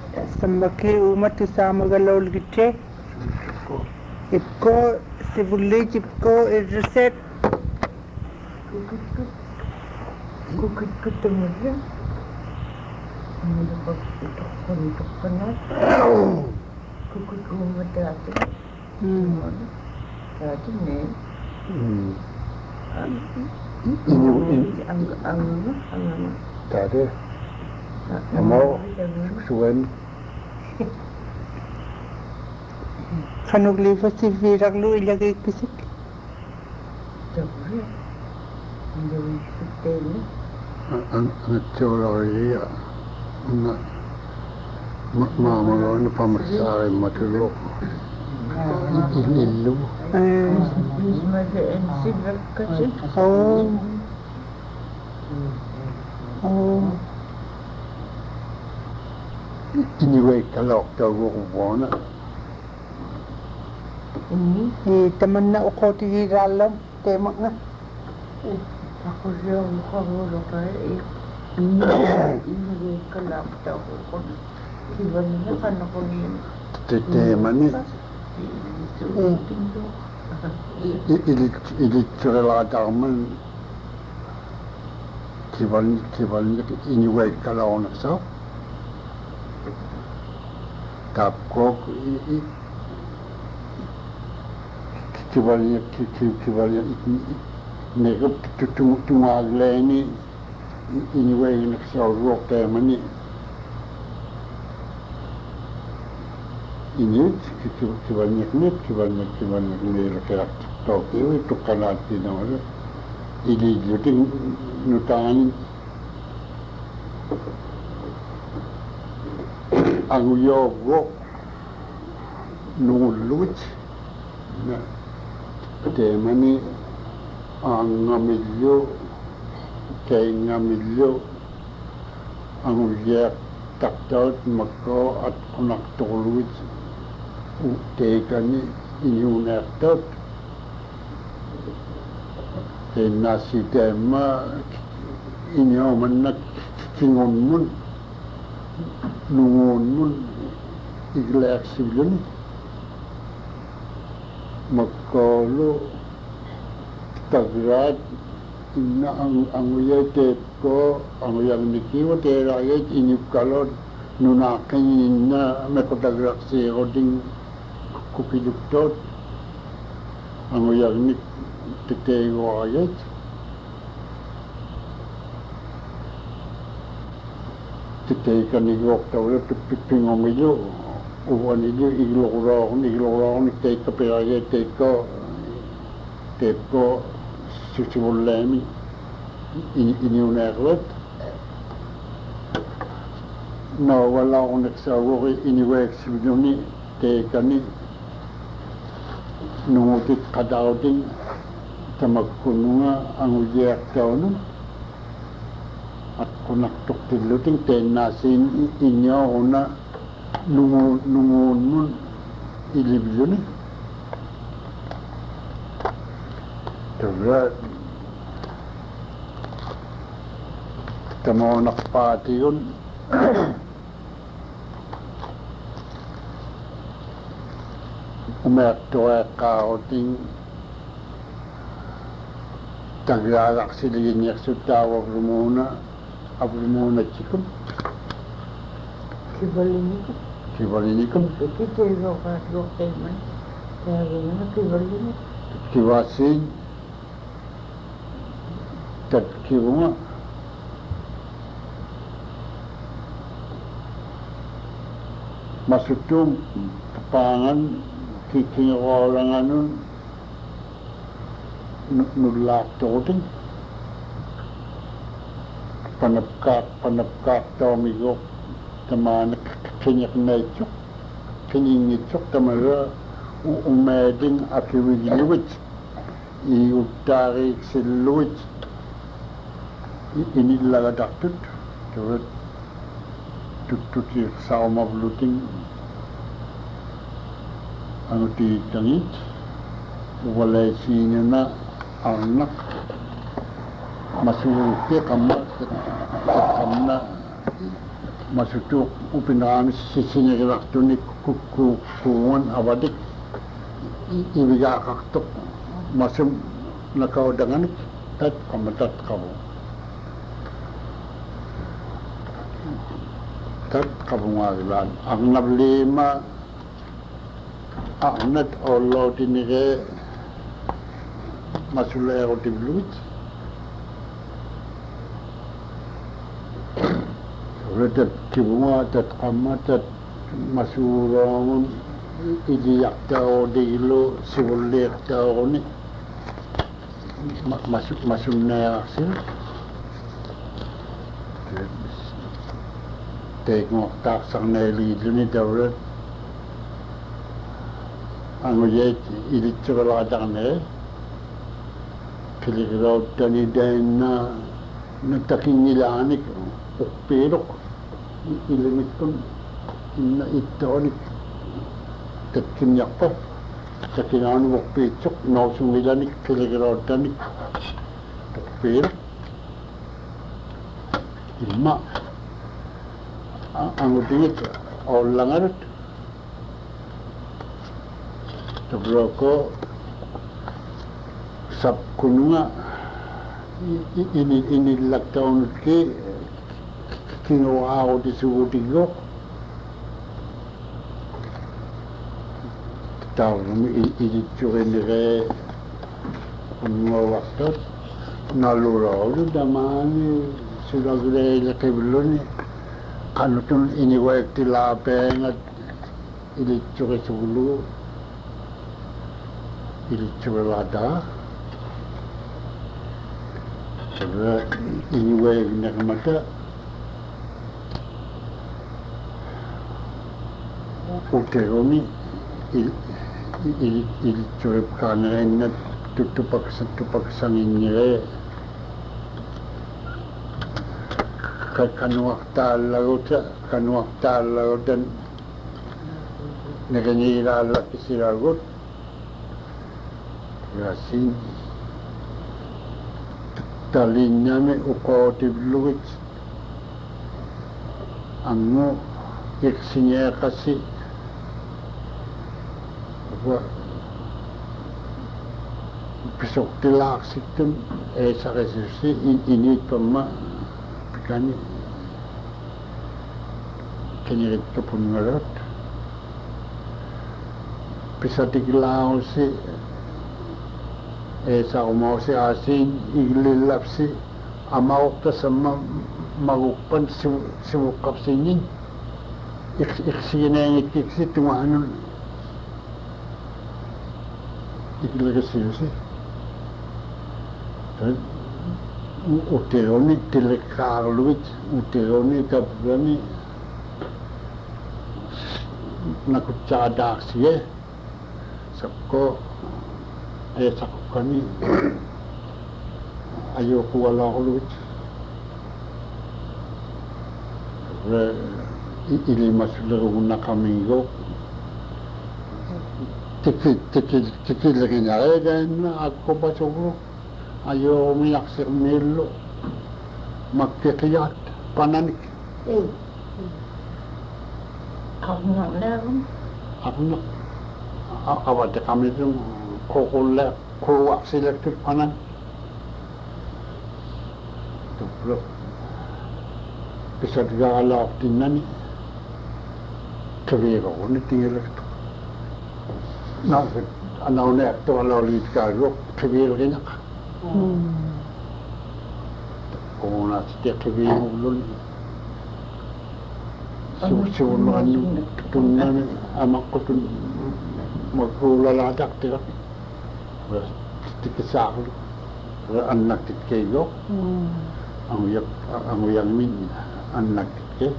Sambaki umat Samagalaul Giche Ipko Sibuli Chipko Reset Kukit ketemu mendapat untuk penat kukit umat terakhir terakhir nih ang tadi mau suwen Kanugli Fasifirag Lu ilagay pisik tapi menjadi seperti ang teori mama na pamasahe matulog ililu Ismail Silver kasi anyway kalok daw ko bona ini teman na uko tihiralam temak na aku siya mukha kayo ini kalap daw ko iba niya kana ko yun tema ni ilitsurelataman kiban anyway kalok na sa tapko kibalnya nekap tungagleni anyway naksawrok temani ini kibalnya nilakak Tokyo itu kanati namanya ini jadi nutangan ang yogo nuluch na temani ang ngamilyo kay ngamilyo ang uyak taktaut mako at kunak tuluch tekani inyunaktot kay nasi tema inyo manak kingon mun nungon mun iglak sibilun makalo tagrat na ang uyete ko ang uyang nikiwa terayet inyup kalon nunakin na makotagrak si roding kukiduktot ang uyang nik tetego ayet teteikan igok tawla pipingong iyo uwan iyo iglorong teka perayet teko susibulemi inyunaklet no wala akong nagsawari iniwek sibiduni tekani nungutit kadauting tamagkununga ang uyak daw nun at kunaktok tiluting tenasin inyo una nungun nun ilibyo ni Tawad tamo nakpati yun umerto kauting tagarak siligin yak sutawa abrumuna chikum kibalinikum kita lo teman kaya kibalini kiwasin tat kiwunga masutum pangan kikingorangan nun nulak toting panapkak tomigok tamana kinyak nechuk kinyingitsuk tamara umeding akiwiliwit iutarik siluwit inilagadaktut turut tututir sa mabluting ang titangit walay sino na anak masurupi kamat kamna masutuk upinami sinigilaktunik kukungan awadik ibigakaktok masum nakaudanganik tat kamatat kamu tat kabungagilan ang nablima anat Allah tinige masulero tibluit Redat kibunga tat kamatat masurangun idiyak tao dilo sibulik tao ni masuk nayaksi tengok tak sang neli ni daulat anu ye ilit segala kadang ne keliru tani dana natakin nilanik ukpirok ilimit pun inna itonik tatkin yakpo sakinan ukpicok nausung nilanik keliru tani ukpirok ilma ang utingit orang arat tabroko sab kununga ini laktaun ke kino ako di sugudigo tawag namin iditsukin nire kununga waktot naluraw damani sulagre lakiblo ni kanutun iniwag tilapeng at iditsukin sulu iditsukin lada sabi iniwag na kamata uteroni iditsukin kanain na tutupak sangin nire kanuak talagot dan naganira kisiragot yasin talinya me ukotib luwit anu iksinya kasi besok tilak situm sakasisi ini pema pikani kini kepun ngarot bisa digilau si sa mau si asin iglilap si amau ta sama magupan si wukap sinin iksina ikiksi tumahanun iglilasi si uteroni telekarluit uteroni kabrani nakutsadak siya sabko sakukani ayoko wala ko luit ili masulero na kamigo tikil lagi nyare dan ako ba sobro ayo miyaksir milo magkikiyat pananik Ako na lang. Ako awat kami itu kokole kuak selektif panan tu bisa digalau dinani kebiro ni tinggal itu nah anau nek tu kalau lihat kalau kebiro ni nak kona setiap kebiro ulun sebelum anu tunan amak kutun magulaladak tira tikisak lu anak tikkeyo ang yang min anak tikke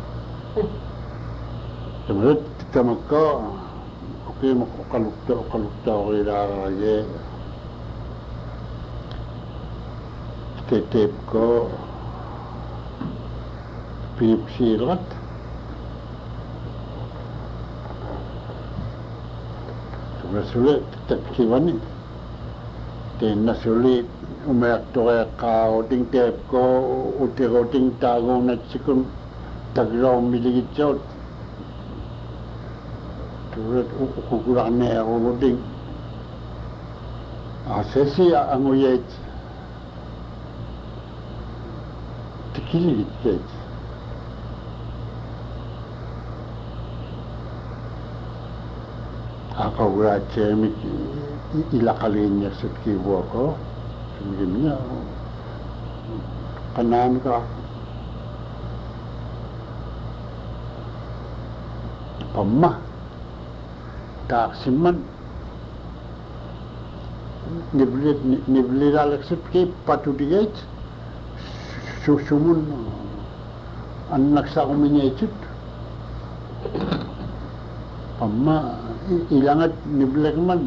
kemudian kita maka oke makalukta rarage tetep ko pinipsilat sulit terkiwani ten nasulit umek toke kau ting tep ko utiro ting tago na sikun tagilaw miligit turut ukuran ne roding sesi ang uyet tikiligit akawra chemik ilakalinya setkibo ko sumgimnya kanan ka pamma taksiman niblit alexit ki patudigait susumun anak sa kuminyechit pamma ilangat niblik man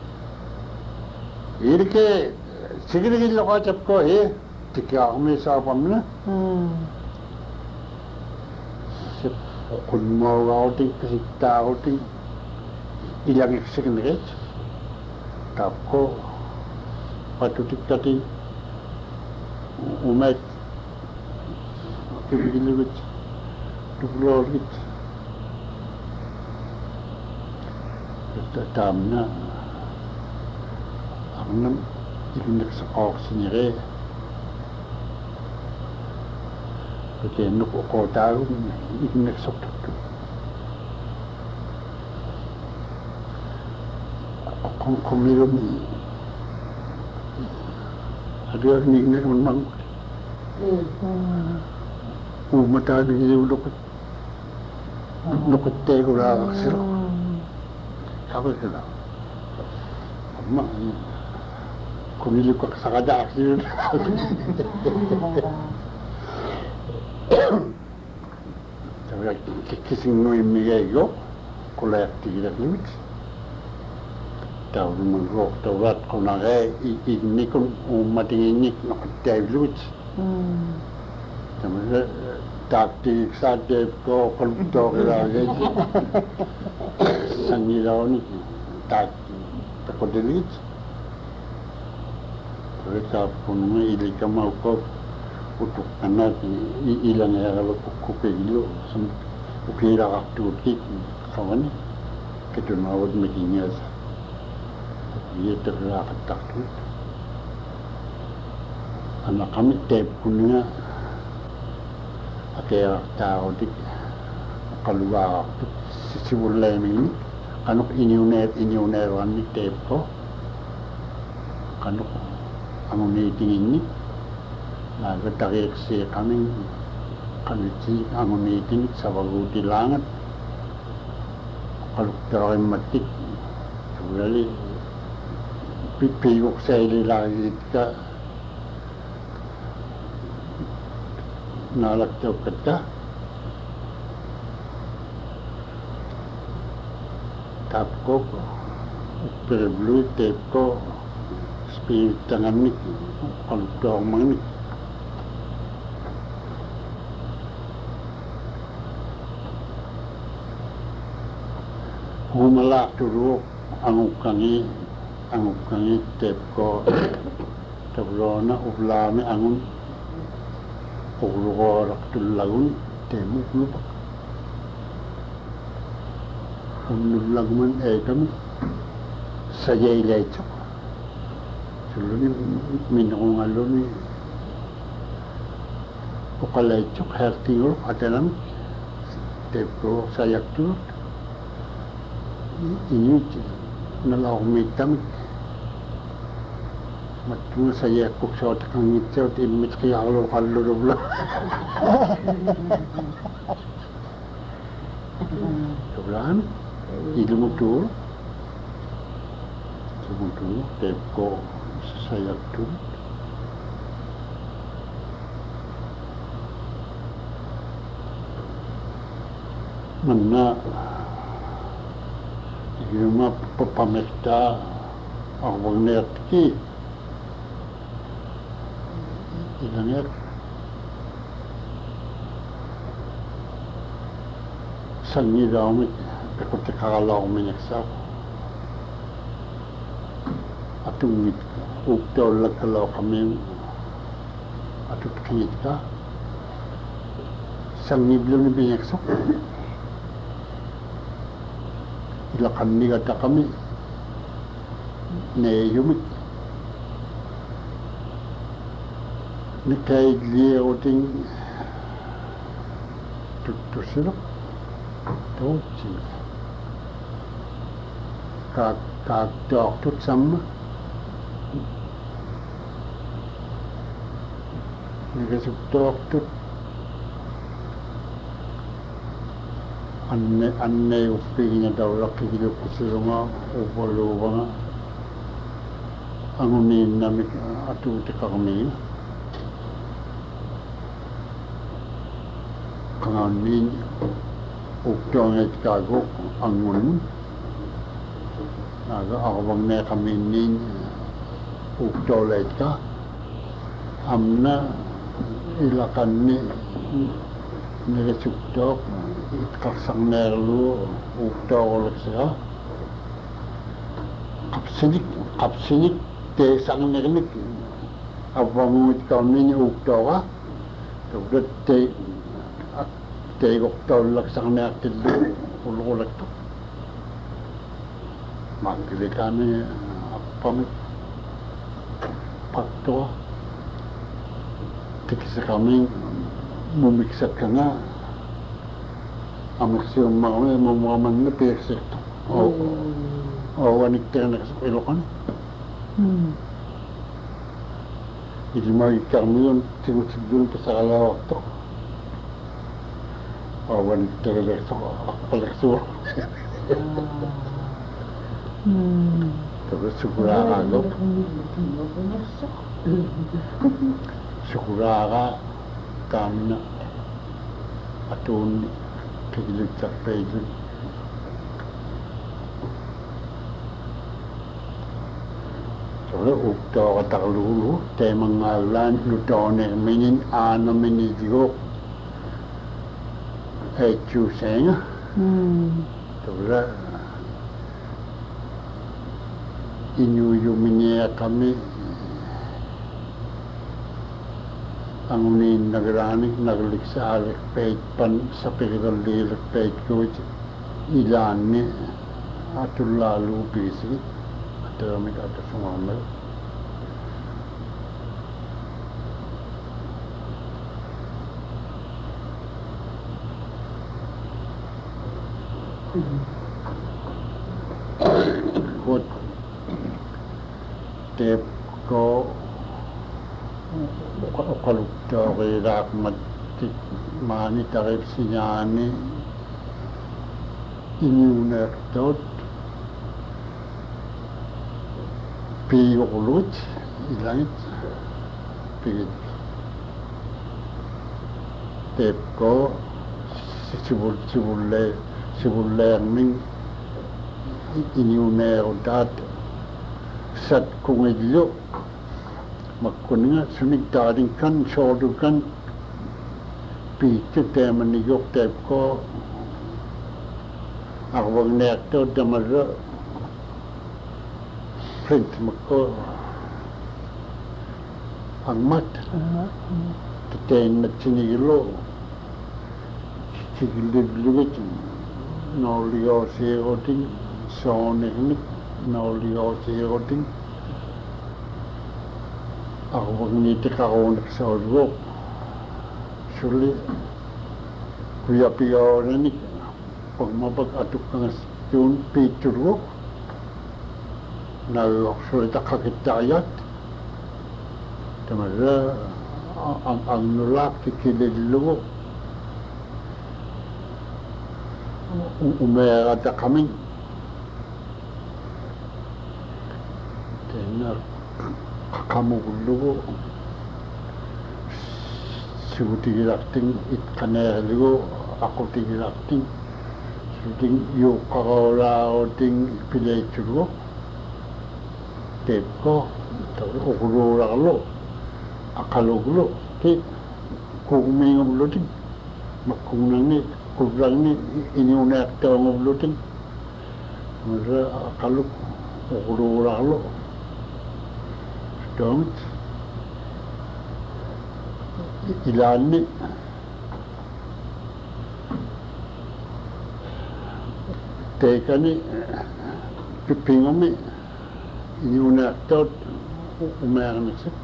irke sigirigil ko chap ko tikya kami sa pamna kun mo routing kasikta routing ilang second tap ko patutik tati umat kibigilibit duplorit tamna amnam ikinek sa oxinire kaya nuk ko tayo ikinek sa kung kumilo ni ada ni memang mata ni lukut teh gula siro apa kena amma kumilo ko sakada siro tapi kising no imigayo kula aktividad limit tahu mengrok taurat kona ini kun umat ini nak David tapi taktik saja ko kalau lagi sangilau ni tak takut delit mereka pun ini kamau ko untuk anak ilang ya kalau kuku gilo ukira waktu tik kawan kita nawad mekinya dia tergerak takut anak kami tep punya akhirnya tahu di keluar sisi bulan ini kanuk ini uner wani tep ko kanuk anu ini nah ketarik si kami kanci anu ini sabagu di langat kalau terang matik sebenarnya pipiyok sa ililagit ka nalagtaw ka tap ko pereblu tap ko spirit tangan ni kalau dong mani humalak dulu angukani tep ko tabrona ublame angun uglugo raktul lagun temu lupa unul lagun kami saja ilai cok sebelum minung aluni ukalai cok hertingul adalah tep ko sayak tu ini nalau mitam matu saya kok shot kang itu timit kalau dulu kebetulan ilmu tu tepko saya tu mana ilmu pemesta orang nerti ilangnya sangi daumit takut kalau menyeksa atung uktol kalau kami atut kita sangiblo ni bingekso ilakan ni kata kami ne yumik ni kay liye oting tutusilo to chi ka dok tut sama ni kesuk dok tut anne uppinya daulak kilo kusurunga upolubanga angunin namik atu tekakami kanganin ukdong kago angun naga akabang ne kaminin ukdolet ka amna ilakan ni niresukdok kaksang nerlu ukdolek siya kapsinik te sang nernik abang kami ni ukdoka tugat te ukdolek sang nerkil ululek to magili kami pamit pakto tikisa kami mumiksak ka nga amaksiyong mga mamaman na pirsik o wanik tayo na sa Ilocan hindi magkakami yun sinusigdun pa sa kalawak to o wanik tayo na sa kalaksuwa tapos sigura ka sigura ka kami na atun pigilig sa pigilig so ukto kataklulo tayo mga lan lutoner minin ana minidigok chuseng so inyuyuminya kami ang nagranik nagliksa alik peit pan sa pikitan lilik peit ko ilan ni atul lalu bisik atau kami kata sumamel kot tep ko kalukto kay rakmat mani tarip sinyani inyuner tot piyo kulut ilangit pigit tep ko sibulle ming inyuner dat sat kungidlo magkuninga sunig daring kan sodukan picture teman ni yok tep ko ako nekto damara print mako ang mat ten na sinigilo sigilibligit no liyo sigoting sonik no liyo sigoting ako magnitik ako nagsaudwo suli kuya piyaw na ni pag mapag-atok ka nga yun picture ko nagsulit kakitayat tamara ang nulak kikililo umayagata kami tenar kakamugulo sibu tigilakting itkaneligo ako tigilakting suting yung kakawala ting pilayturo tep ko ukulura kalo akalugulo ti kukumingabulo ting makunang ni kulang ni inyunak tawangabulo ting mara akaluk ukulura kalo don't ilan ni tekani pipingami iunaqtaut umaarnisik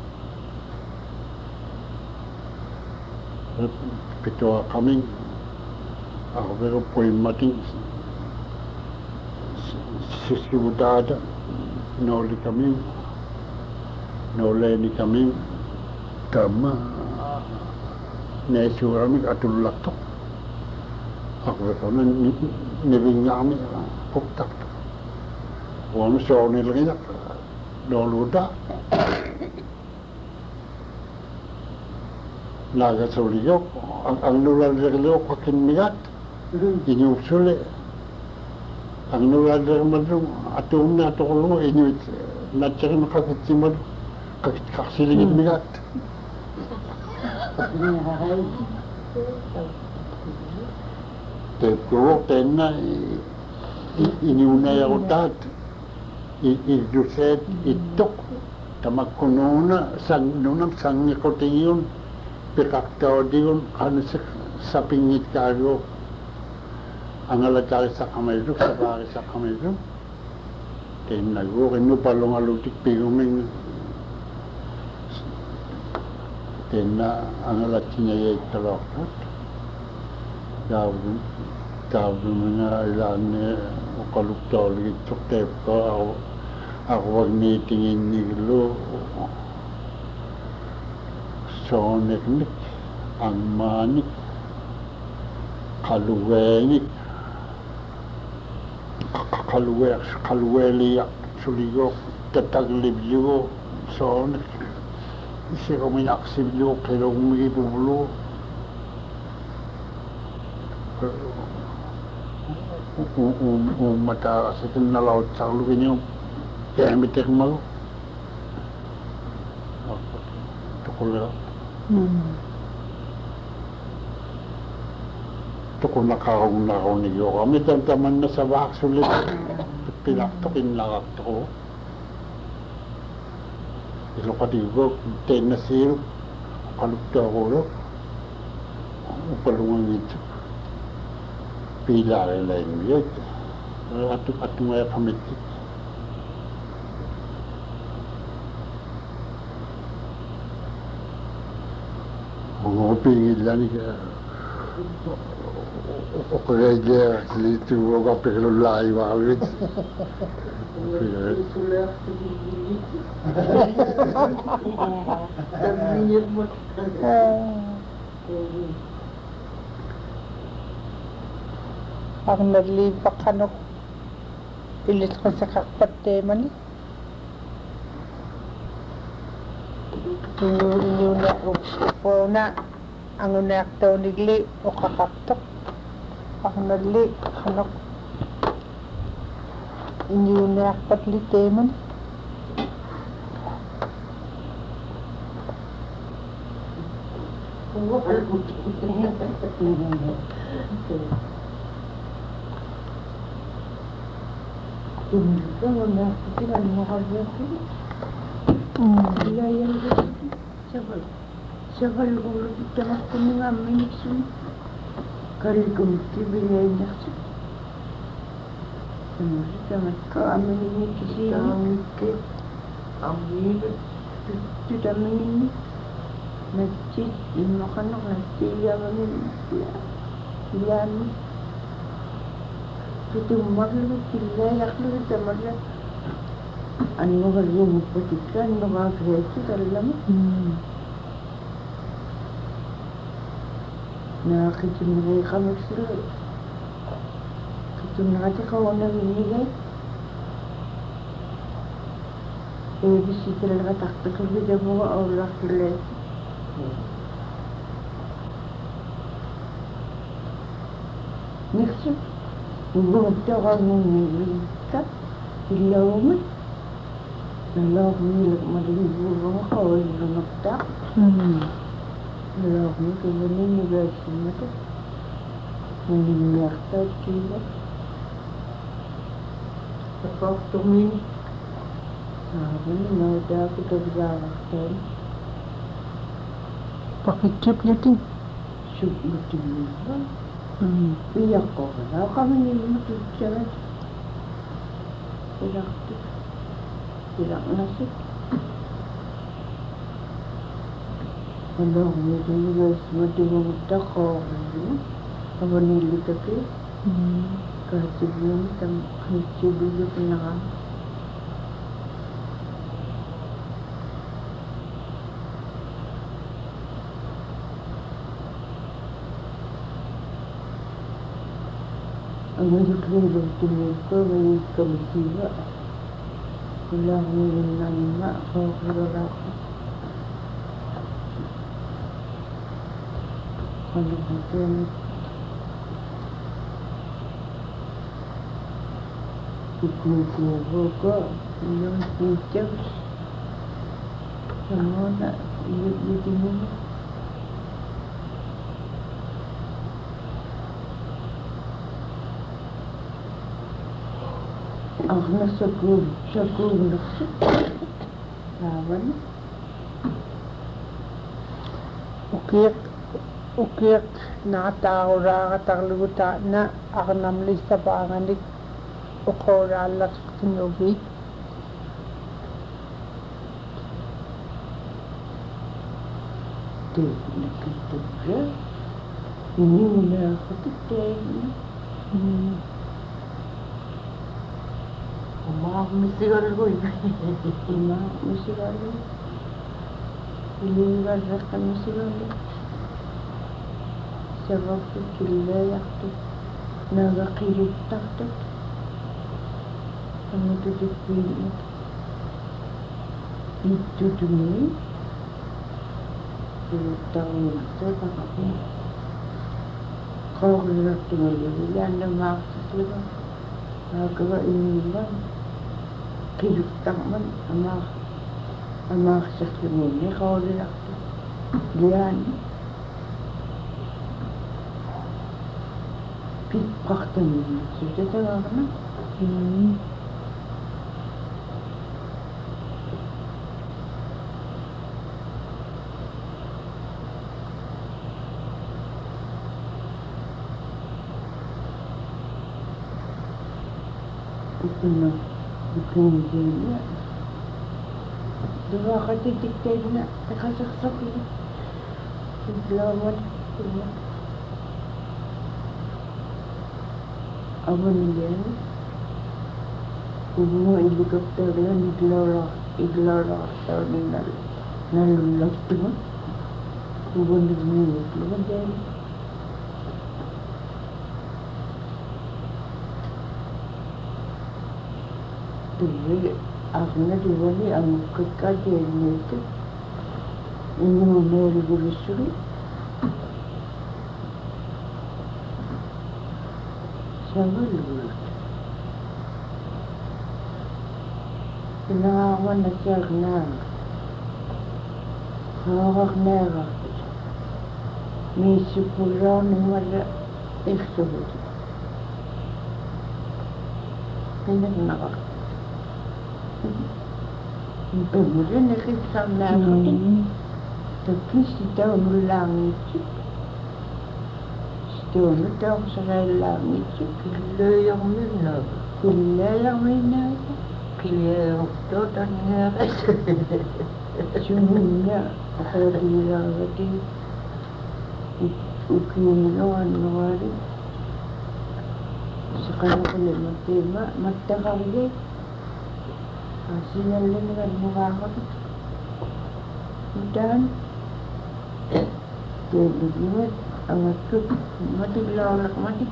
pitoa kaming arvero poimmatin siskivudaata nooli kaming nooleeni kaming tamma nesuramik atullaqtoq arvekona nivingaami puktaqtoq uami soonilgiaq nooluda nagasoliok angnulallerliok qakinmigat iñuupsule angnulallermalu atuumna toqolu iñuit natsarin qakitsimalu qaqsiligitmigat tepkuruq tenna iñuunayarutaat illuseet ittoq tamakkunuuna nunam sangiqutigiun piqaqtautigun qanisik sapingitkaaluuq angalatarisaqamailuk sapaarisaqamailuk tennaguuq innupallungalutik piguming tenna angalatinayaittaloqtut taavumina ilaanne uqaluktaoligitsuq teepqa arvagniitinginniglu sooneknik angmaanik qaluweenik qaluweeliaq suligoq tataglivlugu soonek isiruminaqsivlugu qilugmigipuvlu ummataasikinnalautsarluginium keemitekmagu tuqulera tuqunaqarunnaruunigiuqami tamanna savaaqsulit pilaqtoqinnaqartoqu iluqatiguuq tennasiiru qaluktaaqulu upalungangitsuk piilaarilainuiat atungayaqamittik ungopingillani oqageejeerliituuqapiqlullaaivaaluit ang nalipaqanok ilit ko sa kakpatemani inyo na upo na ang unaktaw nigli o kakaptok ang nali kanok inyo na patliteman Segal gulu di tengah kuning amin sini, kali kumti bilanya sih. Kemudian tengah ke amin ini kisi ke amin tidak ini nanti dimakan nanti yang ini yang itu malu tidak nak lu temannya. Anu kerja mupatikan, nama kerja dalam. Nah, kita mereka mesti kita nanti kawan ini kan, di situ ada taktik kerja bawa orang kerja. Next, ibu kita orang ini kan, dilawan. Nalak ni madibu orang kau yang nak nalak ni kemudian ni berasi macam ni nyata juga. Sebab tu ni, ni nada kita berjalan. pakai chip niya ting Syuk betul. Piakkoa kami ilmatutsavat. Pilakti. Pilaknasi. Kalau mungkin juga semati memutar kau ni, apa ni lagi? Kasi belum tam hiji dulu pernah. Ang nagkakaroon ko may kamitiba. Wala akong nanima ako kilala ko. Ano ba ito? Ikukuha ko. Yung teachers. Ano na, ilit-litin mo. Ang nasa kulo lawan. Ukik nakatao ra katagluta na ako namlis sa panganik ukoralak tinubi. Di nakitubra. Ini mula ako titay. Misigal ko misigal. Iligal ka misigal. Sa waktu kilay ako nagakilit takot. Ano to dipinit? Ito dumi. Taon ito ako. Kau nak tinggal di anda maksud itu. Agak ini kan. Hidup tangan ama sesuatu kalau dia pipak teman sudah tahu kan? Bukan dia. Dua kali diktai na nakasaksak yun. Selamat. Awan yan. Kung mga helicopter yan, iglara sa nalulak ito. Kung mga nagminit, naman yan. Jadi, akhirnya diwali ang kekajaan itu ini memori berisuri sama lulut pinahawan na siya hawak nera may sipuraw na mala iksulit pinagnakas kemudian nakita namin tapi sitaw ng langit sitaw na daw sa langit kilayang minag kilayang to tangyari sumunya ako dilagati ukinuan nawari sa kanila matema matakarli sinalin dengan mengangkat dan jadi amat kut mati laulak mati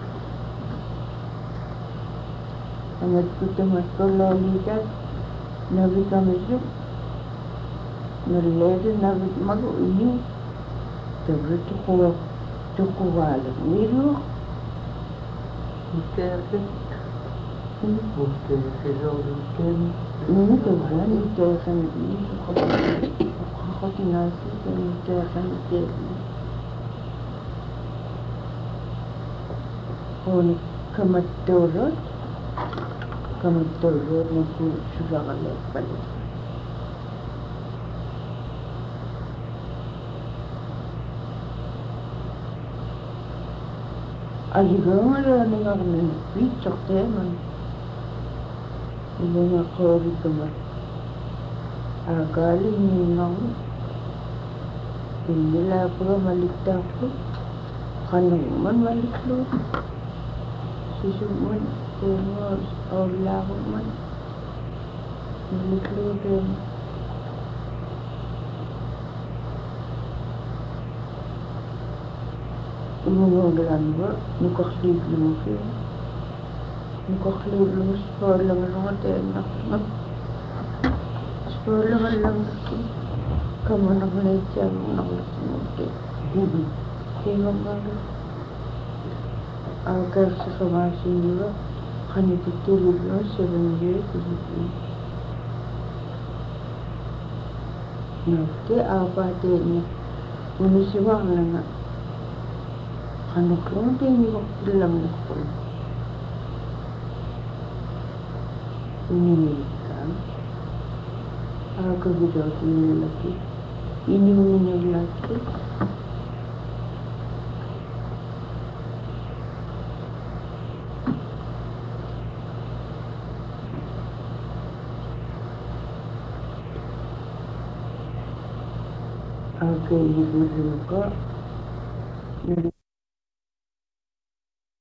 amat kut kalau lihat nabi kami itu melihat nabi malu ini terus cukup balik miru kita Porque se lo dicen. No te van a dejar ni ako tinasi ko ni dejar ni on kamatulod na sudah kalat balik. Aliganga nga ng pizza teman. Hindi nga kori kaman. Galing ninang. Hindi la pura malikta ko. Kanang man maliklo. Sisuman. Kung wala ko man. Maliklo din. Umuulan ba? Nukaklig lang siya. Nukaklig lang. Spar lang ang atin. Spar lang siya. Kamu nak belajar nak belajar. Kaya mga agar sesama sini hanya betul lah sebenarnya itu. Nanti apa dia manusia orang anak orang dia waktu dalam sekolah. Ini kan agak jauh ini lagi. Ini lagi. Agak ibu juga